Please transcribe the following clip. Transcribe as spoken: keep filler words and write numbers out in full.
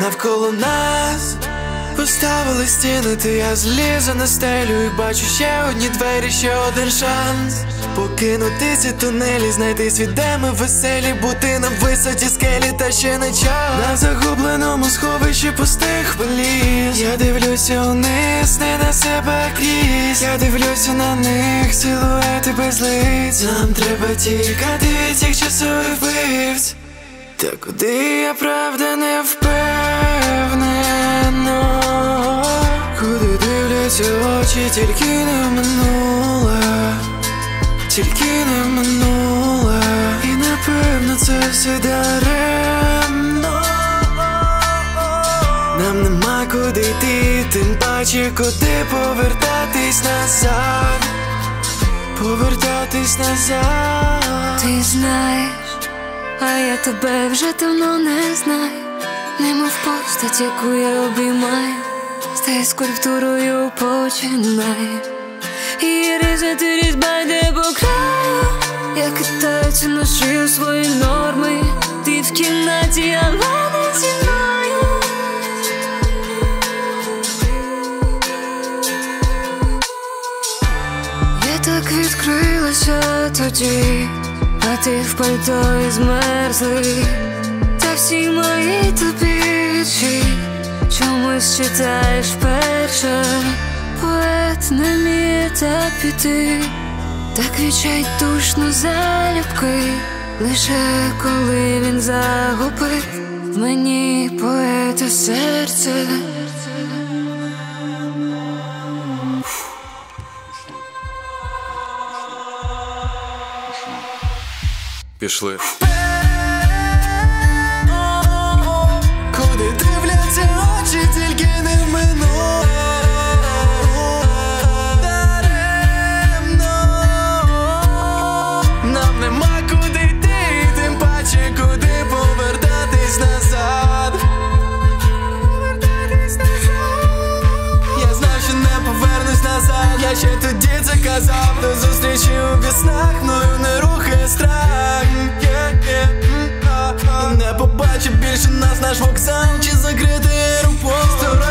навколо нас поставили стіни, ти я злізу на стелю і бачу ще одні двері, ще один шанс покинути ці тунелі, знайти світ, де ми веселі, бути на висоті скелі, та ще не час. На загубленому сховищі пустих поліз я дивлюся униз, не на себе крізь. Я дивлюся на них, силуети без лиць. Нам треба тікати від цих часових вбивць. Та куди я, правда, не впевнена, куди дивляться очі, тільки не минуле, тільки не минуле. І напевно це все даремно. Нам нема куди йти, тим паче куди повертатись назад, повертатись назад. Ти знаєш, а я тебе вже давно не знаю. Немов постать, яку я обіймаю, стає скульптурою починає. І різати різьба йде по краю. Я китаюся на шию свої норми. Ти в кімнаті, а мене зі мною. Я так відкрилася тоді, а ти в пальто і змерзлий. Та всі мої тобі вірші чомусь читаєш вперше. Поет не вміє так піти, так відчайдушно залюбки. Лише коли він загубив в мені поета серце. Пішли. Куди дивляться очі, тільки не в минуле. Даремно. Нам нема куди йти, тим паче куди повертатись назад. Я знав, що не повернусь назад. Я ще тоді це казав. До зустрічі у віснах, мною не рухає страх. Не побачив більше нас, наш вокзал чи закритий аеропорт.